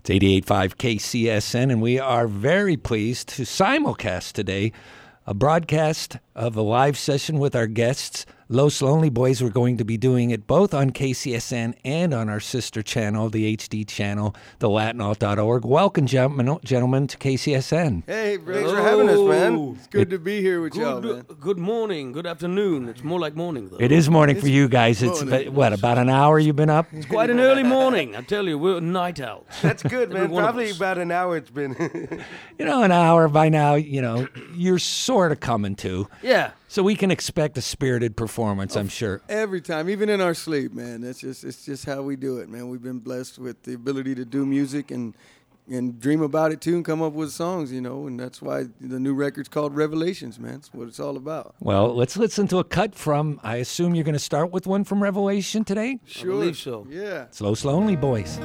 It's 88.5 KCSN, and we are very pleased to simulcast today a broadcast of a live session with our guests, Los Lonely Boys. We're going to be doing it both on KCSN and on our sister channel, the HD channel, theLatinAlt.org. Welcome, gentlemen, to KCSN. Hey, thanks for having us, man. It's good to be here with y'all, man. Good morning, good afternoon. It's more like morning, though. It is morning for you guys. It's, about an hour you've been up? It's quite an early morning. I tell you, we're night owls. That's good, man. Probably about an hour it's been. An hour by now, you're sort of coming to. Yeah. So we can expect a spirited performance, I'm sure. Every time, even in our sleep, man. It's just how we do it, man. We've been blessed with the ability to do music and dream about it, too, and come up with songs, and that's why the new record's called Revelations, man. That's what it's all about. Well, let's listen to a cut from, I assume you're going to start with one from Revelation today? Sure. I believe so. Yeah. It's Los Lonely Boys.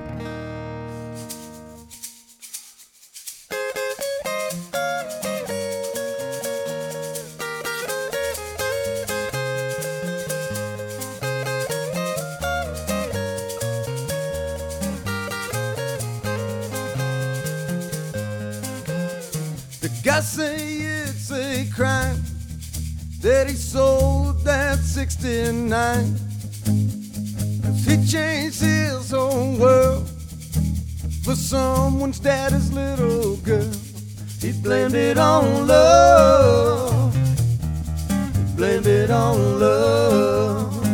I say it's a crime that he sold that 69. 'Cause he changed his whole world for someone's daddy's little girl. He blamed it on love. He blamed it on love.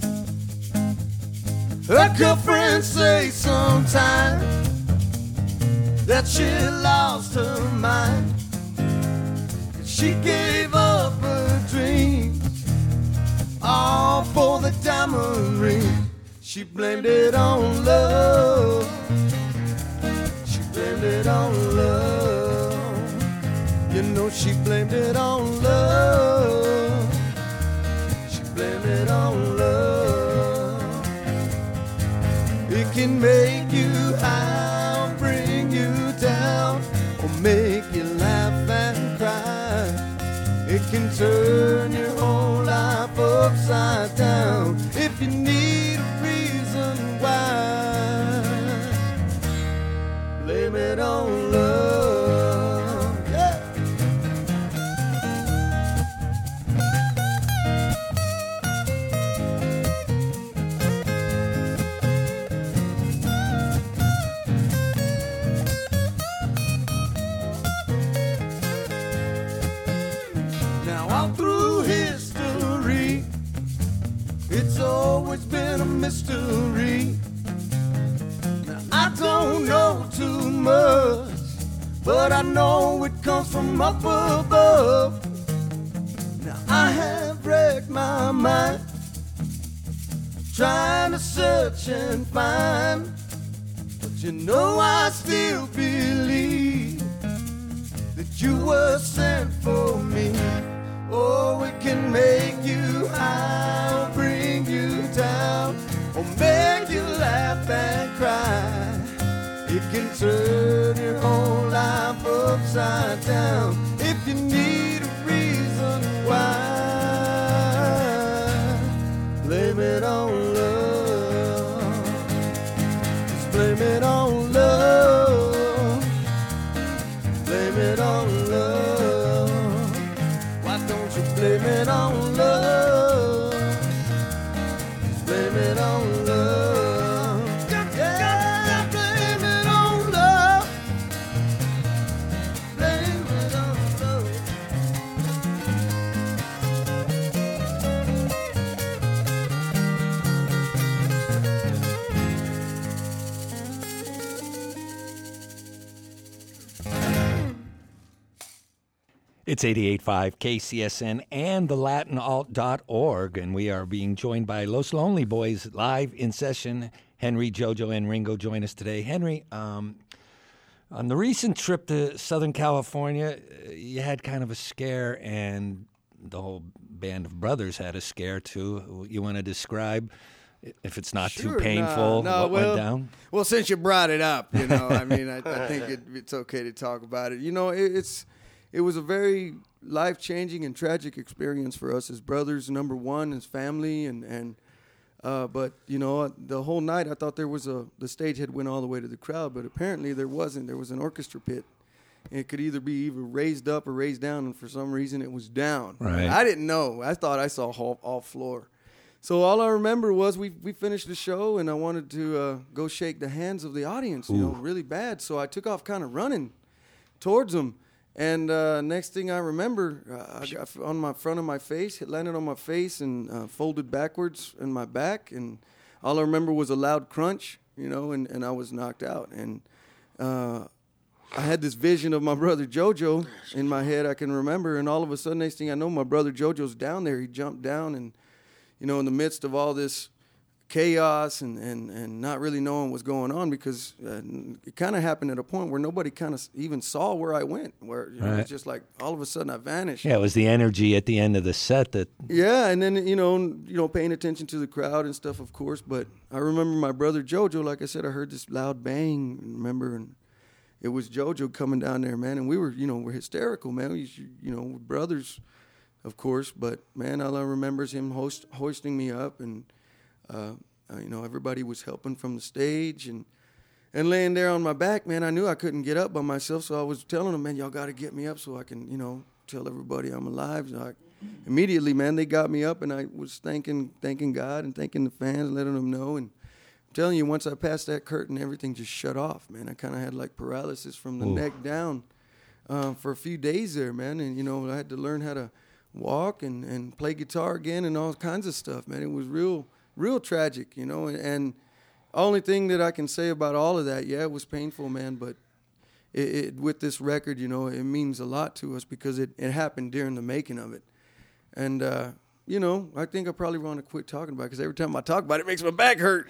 Her girlfriends say sometimes that she lost her mind. She gave up her dreams, all for the diamond ring. She blamed it on love. She blamed it on love. She blamed it on love. She blamed it on love. It can make you high, bring you down, or make you laugh and cry. It can turn your whole life upside down if you need a reason why. Blame it on love. Yeah. It's always been a mystery. Now, I don't know too much, but I know it comes from up above. Now I have wrecked my mind, trying to search and find, but I still believe that you were sent for me. Oh, it can make you high, bring you down, or make you laugh and cry. It can turn your whole life upside down if you need a reason why. Blame it on love. Just blame it on love. Blame it on love. Blame it on love. Blame it on love. Yeah, blame it on love. Blame it on love. It's 88.5 KCSN and theLatinAlt.org, and we are being joined by Los Lonely Boys live in session. Henry, Jojo, and Ringo join us today. Henry, on the recent trip to Southern California, you had kind of a scare, and the whole band of brothers had a scare too. You want to describe, if it's not too painful, what went down? Well, since you brought it up, I mean, I think it's okay to talk about it. It was a very life-changing and tragic experience for us as brothers, number one, as family, and But, you know, the whole night I thought the stage had went all the way to the crowd, but apparently there wasn't. There was an orchestra pit. It could either be either raised up or raised down, and for some reason it was down. Right. I didn't know. I thought I saw all floor. So all I remember was we finished the show, and I wanted to go shake the hands of the audience, you know, really bad. So I took off kind of running towards them. And next thing I remember, I got on my front of my face, it landed on my face and folded backwards in my back. And all I remember was a loud crunch, you know, and I was knocked out. And I had this vision of my brother JoJo in my head, I can remember. And all of a sudden, next thing I know, my brother JoJo's down there. He jumped down and, you know, in the midst of all this chaos and not really knowing what's going on, because it kind of happened at a point where nobody kind of even saw where I went, where you know, it's just like all of a sudden I vanished. Yeah, it was the energy at the end of the set that... Yeah, and then, you know, paying attention to the crowd and stuff, of course, but I remember my brother JoJo, like I said, I heard this loud bang, remember, and it was JoJo coming down there, man, and we were, you know, we're hysterical, man, you know, we're brothers, of course, but, man, all I remember is him hoisting me up, and you know, everybody was helping from the stage and laying there on my back, man. I knew I couldn't get up by myself, so I was telling them, man, y'all got to get me up so I can, you know, tell everybody I'm alive. So immediately, man, they got me up, and I was thanking God and thanking the fans, letting them know. And I'm telling you, once I passed that curtain, everything just shut off, man. I kind of had like paralysis from the neck down for a few days there, man. And, you know, I had to learn how to walk and play guitar again and all kinds of stuff, man. It was real tragic, you know, and only thing that I can say about all of that, yeah, it was painful, man, but it with this record, you know, it means a lot to us because it happened during the making of it. And, you know, I think I probably want to quit talking about it because every time I talk about it, it makes my back hurt.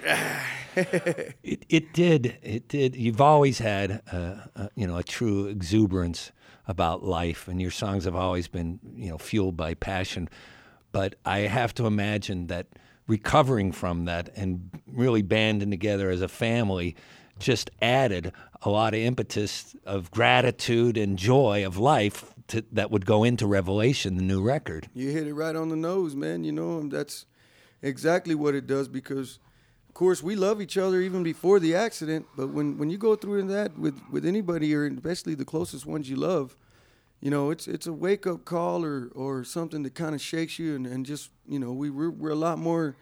It did. You've always had, you know, a true exuberance about life, and your songs have always been, you know, fueled by passion. But I have to imagine that recovering from that and really banding together as a family just added a lot of impetus of gratitude and joy of life that would go into Revelation, the new record. You hit it right on the nose, man. You know, and that's exactly what it does because, of course, we love each other even before the accident. But when you go through that with anybody, or especially the closest ones you love, you know, it's a wake-up call or something that kind of shakes you and just, you know, we're a lot more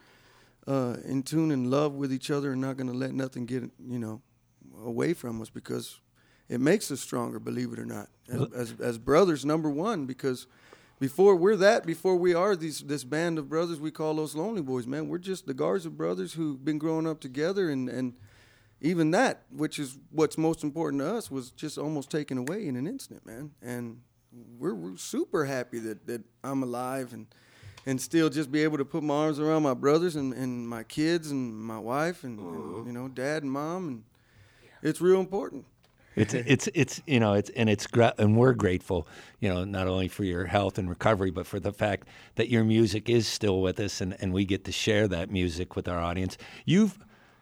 in tune and love with each other and not going to let nothing get, you know, away from us because it makes us stronger, believe it or not, as brothers, number one, because before we are this band of brothers we call Los Lonely Boys, man, we're just the Garza brothers who've been growing up together and even that, which is what's most important to us, was just almost taken away in an instant, man. And we're super happy that I'm alive and still just be able to put my arms around my brothers and my kids and my wife and you know, dad and mom, and it's real important. It's you know, and we're grateful, you know, not only for your health and recovery, but for the fact that your music is still with us and we get to share that music with our audience. You've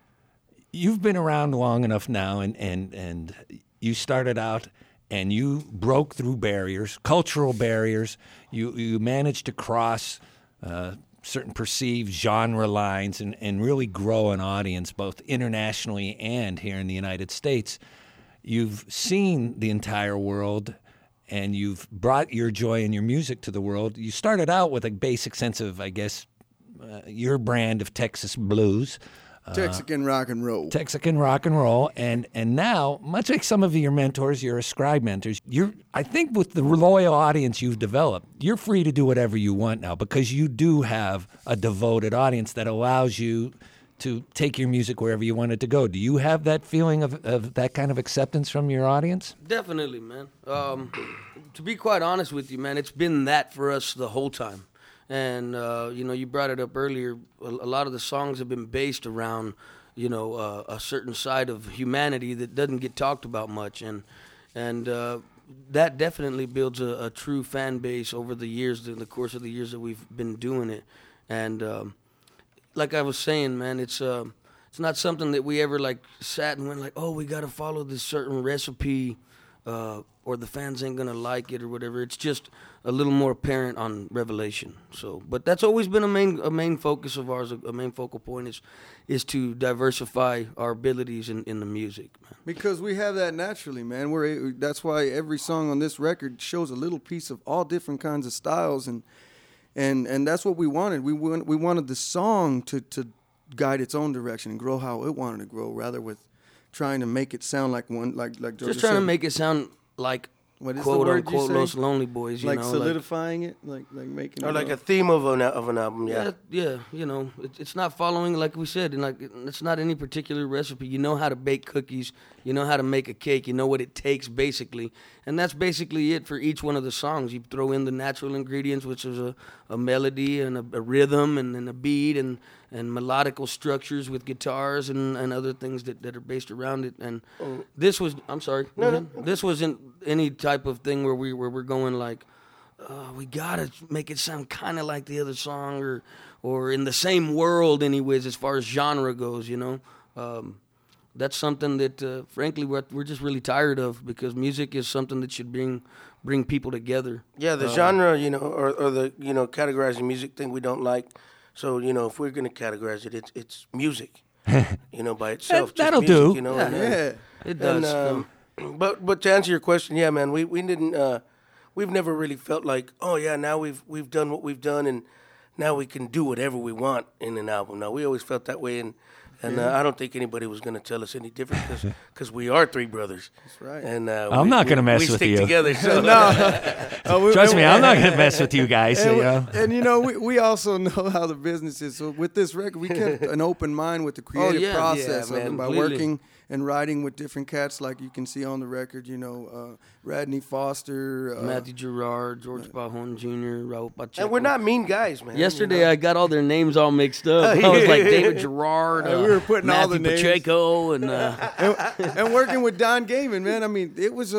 been around long enough now, and you started out and you broke through barriers, cultural barriers. You managed to cross certain perceived genre lines and really grow an audience both internationally and here in the United States. You've seen the entire world, and you've brought your joy and your music to the world. You started out with a basic sense of, I guess, your brand of Texas blues. Texican rock and roll. Texican rock and roll. And now, much like some of your mentors, your Ascribe mentors, I think with the loyal audience you've developed, you're free to do whatever you want now because you do have a devoted audience that allows you to take your music wherever you want it to go. Do you have that feeling of that kind of acceptance from your audience? Definitely, man. To be quite honest with you, man, it's been that for us the whole time. And, you know, you brought it up earlier. A lot of the songs have been based around, you know, a certain side of humanity that doesn't get talked about much. And that definitely builds a true fan base over the years, in the course of the years that we've been doing it. And like I was saying, man, it's not something that we ever, like, sat and went like, oh, we got to follow this certain recipe or the fans ain't gonna like it or whatever. It's just a little more apparent on Revelation. So, but that's always been a main focus of ours. A main focal point is to diversify our abilities in the music, man. Because we have that naturally, man. That's why every song on this record shows a little piece of all different kinds of styles, and that's what we wanted. We wanted the song to guide its own direction and grow how it wanted to grow, rather with trying to make it sound like one, like Georgia Just trying said. to make it sound like What is quote the word unquote you say? Los Lonely Boys, like solidifying it, like making Or it like all- a theme of an album, yeah. Yeah, you know, it's not following, like we said, and like it's not any particular recipe. You know how to bake cookies, you know how to make a cake, you know what it takes basically, and that's basically it for each one of the songs. You throw in the natural ingredients, which is a melody and a rhythm and a beat and melodical structures with guitars and other things that are based around it. And this was, I'm sorry, this wasn't any type of thing where we're going like, we gotta make it sound kind of like the other song, or in the same world, anyways, as far as genre goes. You know, that's something that, frankly, we're just really tired of, because music is something that should bring people together. Yeah, the genre, you know, or the, you know, categorizing music thing we don't like. So, you know, if we're gonna categorize it, it's music, you know, by itself. That'll just music, do. You know, yeah. It does. But to answer your question, yeah, man, we didn't. We've never really felt like, oh yeah, now we've done what we've done, and now we can do whatever we want in an album. No, we always felt that way, and I don't think anybody was going to tell us any different, because we are three brothers. That's right. And I'm not gonna mess we with stick you. together. So Trust me, I'm not going to mess with you guys. And, you know? and you know, we also know how the business is. So with this record, we kept an open mind with the creative yeah. process Yeah, of man, it by completely. working and writing with different cats, like you can see on the record. You know, Radney Foster, Matthew Gerard, George Pajon Jr., Raul Pacheco. and we're not mean guys, man. Yesterday, you know? I got all their names all mixed up. I was like David Gerard, We were putting all Matthew the names. Pacheco, and and working with Don Gaiman, man. I mean, it was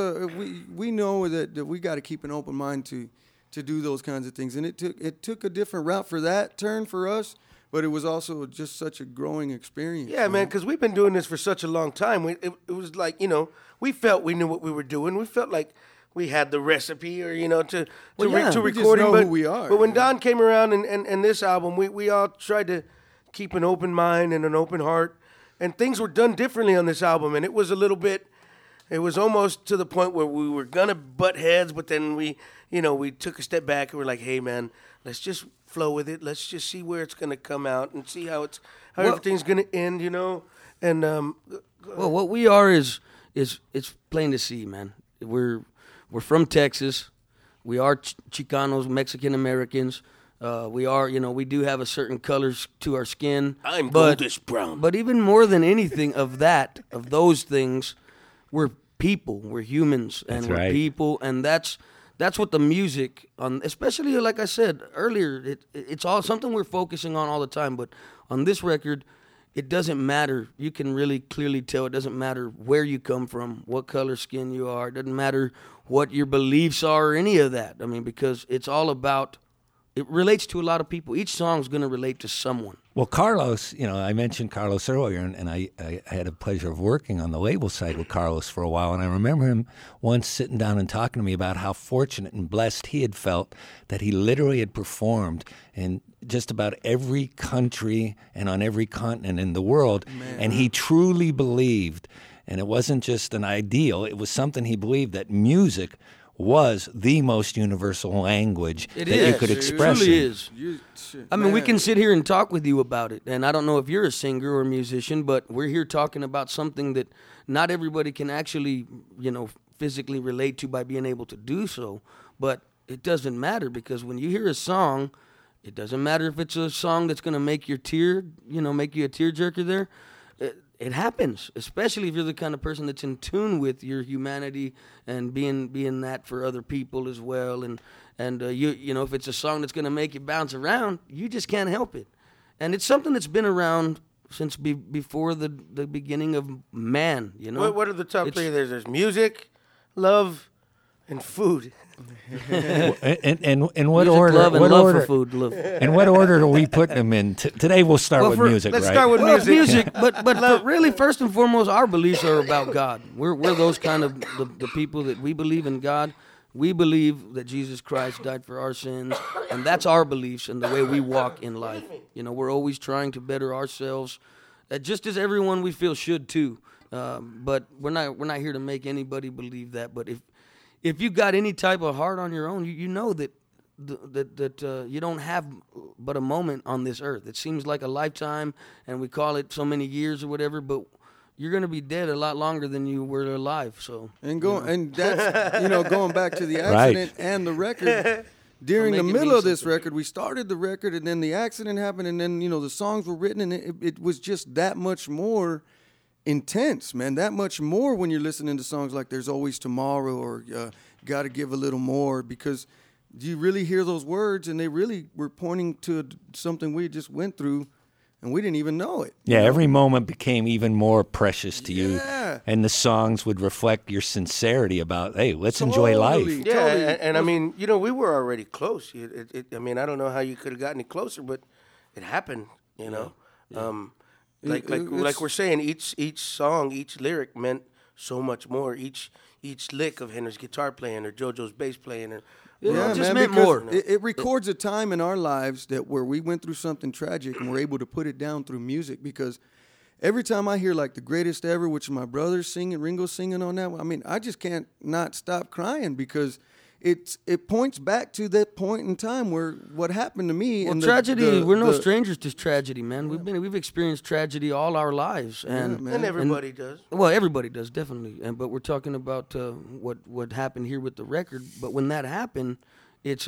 we know that we got to keep an open mind to do those kinds of things, and it took a different route for that turn for us, but it was also just such a growing experience. Yeah, man, because we've been doing this for such a long time. It was like, you know, we felt we knew what we were doing. We felt like we had the recipe, or, you know, to we just recording. know but, who we are. But when Don came around and this album, we all tried to keep an open mind and an open heart, and things were done differently on this album. And it was a little bit, it was almost to the point where we were gonna butt heads, but then we took a step back and we're like, hey, man, let's just flow with it. Let's just see where it's gonna come out and see how everything's gonna end, you know. And well, what we are is it's plain to see, man. We're from Texas. We are Chicanos, Mexican Americans. We are, you know, we do have a certain colors to our skin. I'm but, goldish brown. But even more than anything of those things, we're people. We're humans, and That's we're right. people, and that's what the music, especially like I said earlier, it's all something we're focusing on all the time. But on this record, it doesn't matter. You can really clearly tell. It doesn't matter where you come from, what color skin you are. It doesn't matter what your beliefs are or any of that. I mean, because it's all about. It relates to a lot of people. Each song's going to relate to someone. Well, Carlos, you know, I mentioned Carlos earlier, and I had the pleasure of working on the label side with Carlos for a while, and I remember him once sitting down and talking to me about how fortunate and blessed he had felt that he literally had performed in just about every country and on every continent in the world, and he truly believed, and it wasn't just an ideal, it was something he believed, that music was the most universal language It that is. you could It express truly in. is. I mean, we can sit here and talk with you about it, and I don't know if you're a singer or a musician, but we're here talking about something that not everybody can actually, you know, physically relate to by being able to do so. But it doesn't matter, because when you hear a song, it doesn't matter if it's a song that's going to make you a tearjerker there. It happens, especially if you're the kind of person that's in tune with your humanity and being that for other people as well. And you know, if it's a song that's going to make you bounce around, you just can't help it. And it's something that's been around since before the beginning of man. You know, what are the top three? There's music, love, and food. In what Music, order? love, and what love order? for food. Love. In what order are we putting them in? Today we'll start with music, Let's right? start with Well, music. but really, first and foremost, our beliefs are about God. We're those kind of the people that we believe in God. We believe that Jesus Christ died for our sins, and that's our beliefs and the way we walk in life. You know, we're always trying to better ourselves, just as everyone we feel should too. But we're not here to make anybody believe that. But if you got any type of heart on your own, you know that you don't have but a moment on this earth. It seems like a lifetime, and we call it so many years or whatever, but you're going to be dead a lot longer than you were alive. So and that's going back to the accident and the record. During the middle of this record, we started the record, and then the accident happened, and then the songs were written, and it was just that much more intense, man. That much more when you're listening to songs like "There's Always Tomorrow" or "Gotta Give a Little More," because you really hear those words, and they really were pointing to something we just went through, and we didn't even know it. Yeah, every moment became even more precious to you, Yeah. and the songs would reflect your sincerity about, hey, let's enjoy life. Totally. Yeah, and I mean, we were already close. I mean, I don't know how you could have gotten any closer, but it happened. Like we're saying, each song, each lyric meant so much more. Each lick of Henry's guitar playing or JoJo's bass playing, or it just man, meant because more. It records a time in our lives where we went through something tragic and we're able to put it down through music. Because every time I hear like The Greatest Ever, which my brother's singing, Ringo's singing on that one, I mean, I just can't not stop crying because it points back to that point in time where what happened to me. Well, and tragedy. We're no strangers to tragedy, man. We've experienced tragedy all our lives, and everybody does. Well, everybody does, definitely. But we're talking about what happened here with the record. But when that happened, it's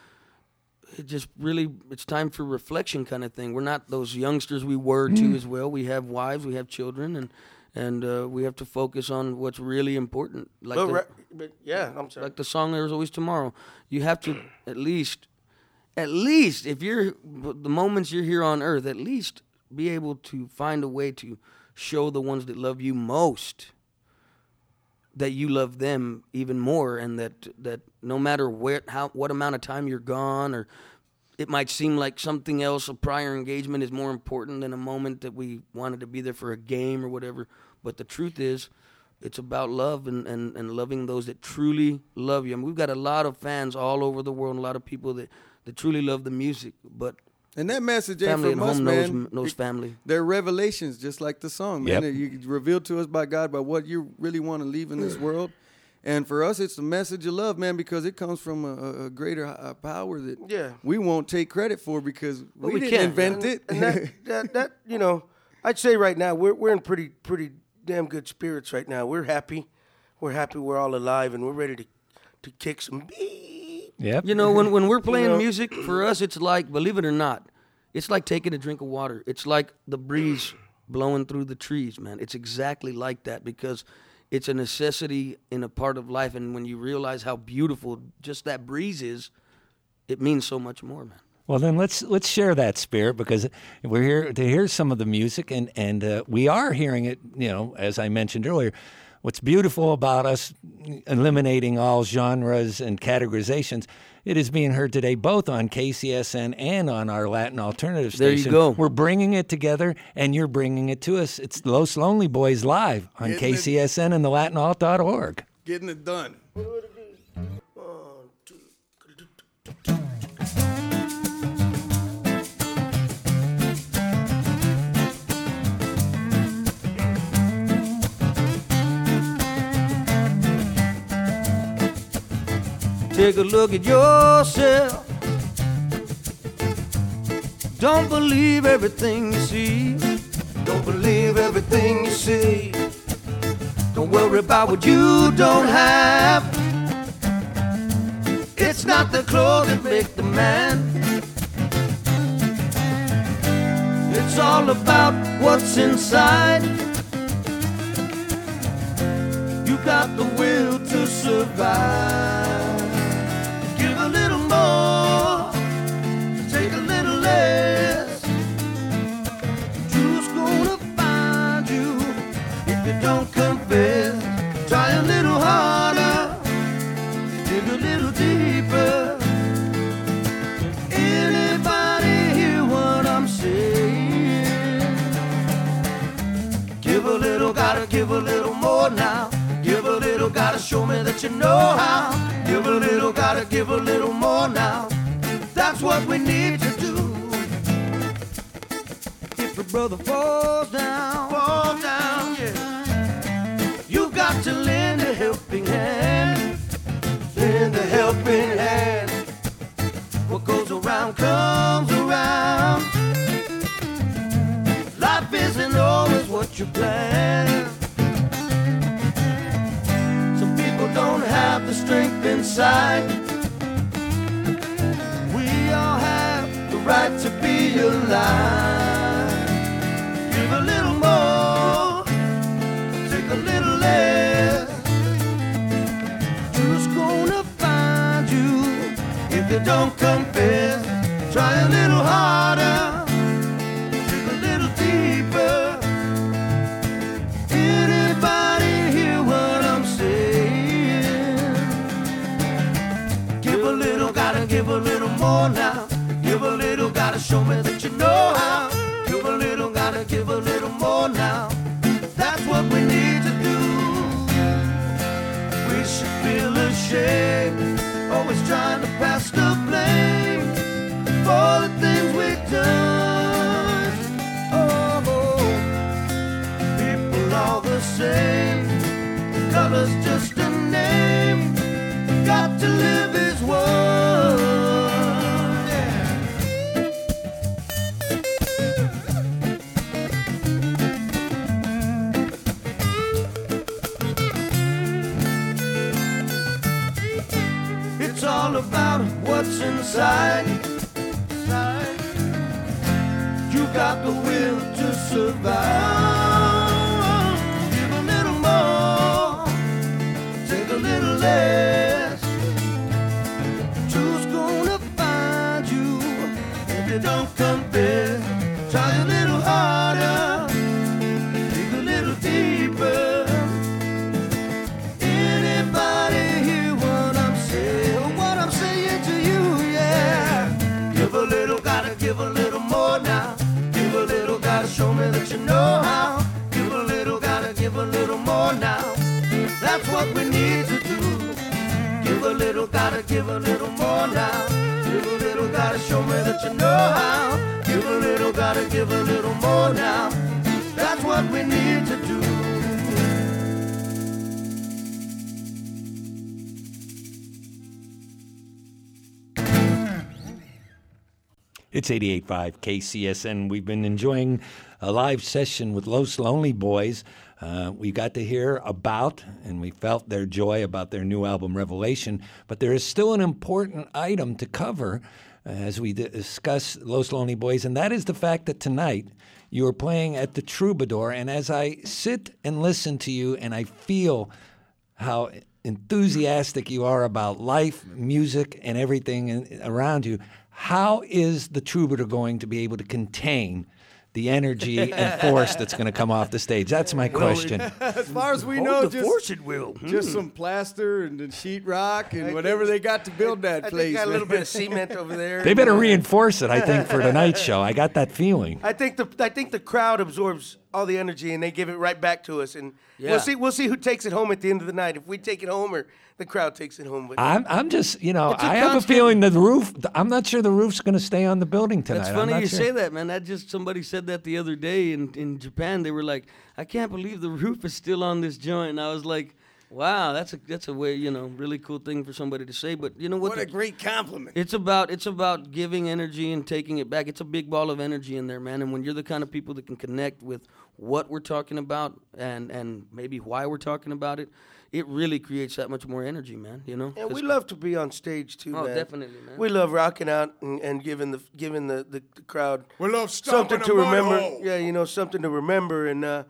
time for reflection, kind of thing. We're not those youngsters we were too as well. We have wives, we have children, and we have to focus on what's really important. I'm sorry. Like the song "There's Always Tomorrow." You have to at least if you're the moments you're here on earth, at least be able to find a way to show the ones that love you most that you love them even more, and that no matter what amount of time you're gone, or it might seem like something else, a prior engagement is more important than a moment that we wanted to be there for a game or whatever. But the truth is, it's about love and loving those that truly love you. I mean, we've got a lot of fans all over the world, a lot of people that truly love the music, but And that message ain't family from at us, home man. knows family. They're revelations, just like the song, man. Yep. You revealed to us by God by what you really want to leave in this world. And for us, it's the message of love, man, because it comes from a greater power that we won't take credit for because we didn't can't. invent it. And that I'd say right now we're in pretty damn good spirits right now. We're happy. We're all alive, and we're ready to kick some beat. Yep. When we're playing music, for us, it's like, believe it or not, it's like taking a drink of water. It's like the breeze blowing through the trees, man. It's exactly like that because it's a necessity in a part of life. And when you realize how beautiful just that breeze is, it means so much more, man. Well, then let's share that spirit because we're here to hear some of the music, and we are hearing it, as I mentioned earlier. What's beautiful about us eliminating all genres and categorizations, it is being heard today both on KCSN and on our Latin alternative station. There you go. We're bringing it together, and you're bringing it to us. It's Los Lonely Boys live on KCSN and the LatinAlt.org. Getting it done. Take a look at yourself. Don't believe everything you see. Don't believe everything you see. Don't worry about what you don't have. It's not the clothes that make the man. It's all about what's inside. You got the will to survive. Give a little more, take a little less. Truth's gonna find you if you don't confess. Try a little harder, you know how. Give a little, gotta give a little more now. That's what we need to do. If a brother falls down, yeah, you've got to lend a helping hand. Lend a helping hand. What goes around comes around. Life isn't always what you plan. Some people don't have the strength inside. We all have the right to be alive. Give a little more, take a little less. Who's gonna find you if you don't confess? Try a little harder, dig a little deeper. Anybody hear what I'm saying? Give a little, gotta give a little more now. Give a little, gotta show me that you know how. Give a little, gotta give a little more now. That's what we need to do. We should feel ashamed, always trying to pass the blame for the things we've done. Oh, people all the same, color's just a name. Got to live as one. It's all about what's inside. You got the will to survive. Give a little more, take a little less. Who's gonna find you if you don't confess? Try a little harder, dig a little deeper. Anybody hear what I'm saying? What I'm saying to you, yeah. Give a little, gotta give a little more now. Give a little, gotta show me that you know how. Give a little, gotta give a little more now. That's what we need to do. Give a little, gotta give a little more now. Give a little, gotta show me that you know how. Give a little, gotta give a little more now. That's what we need to do. It's 88.5 KCSN. We've been enjoying a live session with Los Lonely Boys. We got to hear about, and we felt their joy about their new album, Revelation. But there is still an important item to cover as we discuss Los Lonely Boys, and that is the fact that tonight you are playing at the Troubadour. And as I sit and listen to you and I feel how enthusiastic you are about life, music, and everything around you, how is the Troubadour going to be able to contain the energy and force that's going to come off the stage? That's my question. As far as we know, just some plaster and sheetrock and whatever they got to build that place. I got a little bit of cement over there. They better reinforce it, I think, for tonight's show. I got that feeling. I think the crowd absorbs all the energy and they give it right back to us, and Yeah. we'll see who takes it home at the end of the night. If we take it home or the crowd takes it home. But I'm just, It's a I have a constant- feeling that the roof, I'm not sure the roof's going to stay on the building tonight. That's I'm funny not you sure. say that, man. Somebody said that the other day in Japan. They were like, I can't believe the roof is still on this joint. And I was like, wow, that's a way, really cool thing for somebody to say. But you know what? What a great compliment. It's about giving energy and taking it back. It's a big ball of energy in there, man. And when you're the kind of people that can connect with what we're talking about and maybe why we're talking about it, it really creates that much more energy, man. And 'Cause- we love to be on stage too, Oh, man. definitely, man. We love rocking out and giving the crowd We love something stomping to a mud remember. hole. Yeah, something to remember, and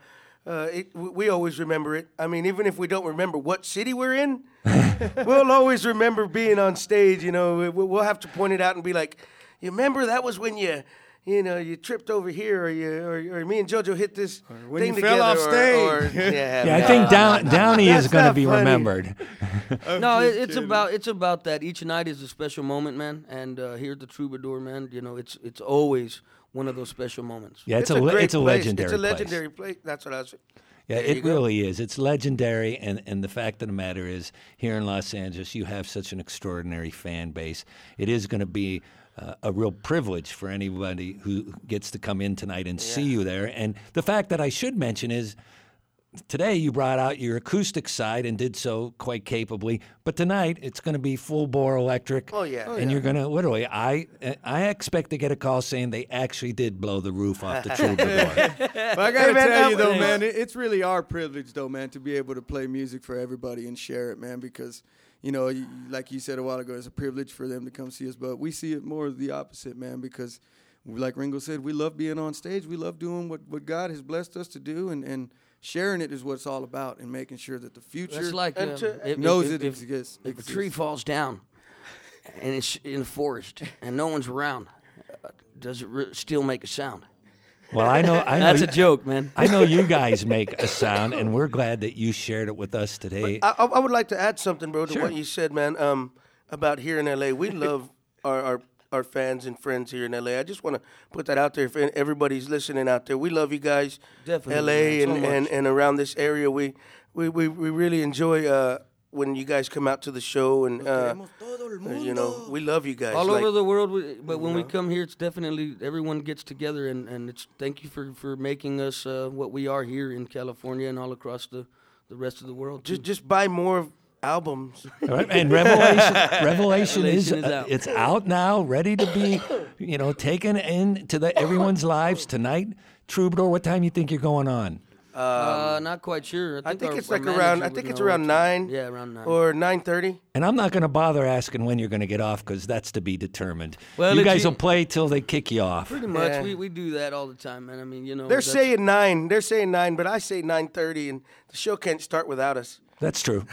we always remember it. I mean, even if we don't remember what city we're in, we'll always remember being on stage. We'll have to point it out and be like, "You remember that was when you tripped over here, or me and JoJo hit this when thing you fell together, off or stage." Yeah, I think Downey is That's going to not be funny. remembered. No, it's about that. Each night is a special moment, man. And here at the Troubadour, man, it's always one of those special moments. Yeah, it's a great it's a place. legendary It's a place. legendary place. That's what I was saying. Yeah, it really is. It's legendary, and the fact of the matter is, here in Los Angeles, you have such an extraordinary fan base. It is going to be a real privilege for anybody who gets to come in tonight and see you there. And the fact that I should mention is, today you brought out your acoustic side and did so quite capably, but tonight it's going to be full bore electric. Oh, yeah. And you're going to literally, I expect to get a call saying they actually did blow the roof off the Troubadour. But I got to tell you though, man, it's really our privilege though, man, to be able to play music for everybody and share it, man, because like you said a while ago, it's a privilege for them to come see us, but we see it more the opposite, man, because like Ringo said, we love being on stage. We love doing what God has blessed us to do, and sharing it is what it's all about, and making sure that the future It's like knows it exists. If a tree falls down and it's in the forest and no one's around, does it still make a sound? Well, I know. That's a joke, man. I know you guys make a sound, and we're glad that you shared it with us today. I would like to add something, bro, to Sure. what you said, man, about here in L.A. We love our fans and friends here in L.A. I just want to put that out there for everybody's listening out there. We love you guys, Definitely, L.A. man, so much. and around this area. We really enjoy when you guys come out to the show, and we love you guys. All over the world, but when we come here, it's definitely everyone gets together, and it's thank you for making us what we are here in California and all across the rest of the world. too. Just buy more albums. Right, and Revelation is out. it's out now, ready to be, taken into everyone's lives tonight. Troubadour, what time you think you're going on? Not quite sure. I think our- it's our like manager around. I would think it's know around what 9. Yeah, around 9. Or 9:30. And I'm not going to bother asking when you're going to get off because that's to be determined. Well, you if guys you- will play till they kick you off. Pretty much, Yeah. we do that all the time, man. I mean, They're that's- saying 9. They're saying 9, but I say 9:30, and the show can't start without us. That's true.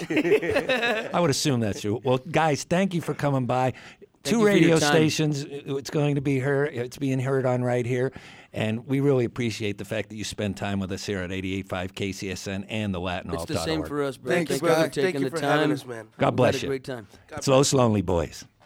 I would assume that's true. Well, guys, thank you for coming by. Thank Two you for your radio time. stations. It's going to be heard. It's being heard on right here, and we really appreciate the fact that you spend time with us here at 88.5 KCSN and the It's the LatinAlt.org. same for us, bro. Thank you, for guys. taking Thank you the for time. having us, man. God We've bless had a you. great time. It's Los Lonely Boys.